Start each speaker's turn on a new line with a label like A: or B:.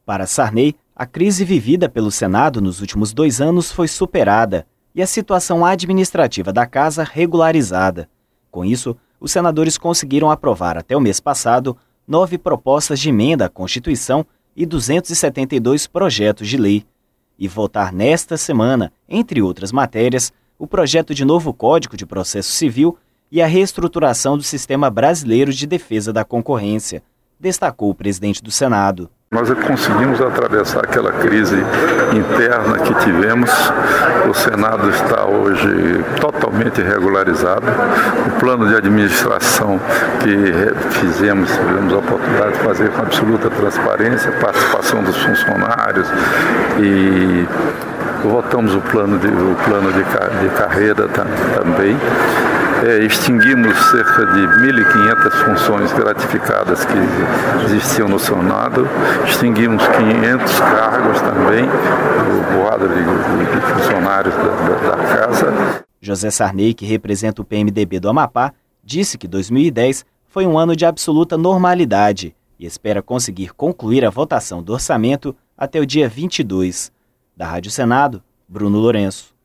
A: Para Sarney, a crise vivida pelo Senado nos últimos 2 anos foi superada e a situação administrativa da Casa regularizada. Com isso, os senadores conseguiram aprovar até o mês passado 9 propostas de emenda à Constituição e 272 projetos de lei. E votar nesta semana, entre outras matérias, o projeto de novo Código de Processo Civil e a reestruturação do Sistema Brasileiro de Defesa da Concorrência, destacou o presidente do Senado.
B: Nós conseguimos atravessar aquela crise interna que tivemos. O Senado está hoje totalmente regularizado. O plano de administração que tivemos a oportunidade de fazer com absoluta transparência, participação dos funcionários e votamos o plano de carreira também. Extinguimos cerca de 1.500 funções gratificadas que existiam no Senado, extinguimos 500 cargos também, o quadro de funcionários da Casa.
A: José Sarney, que representa o PMDB do Amapá, disse que 2010 foi um ano de absoluta normalidade e espera conseguir concluir a votação do orçamento até o dia 22. Da Rádio Senado, Bruno Lourenço.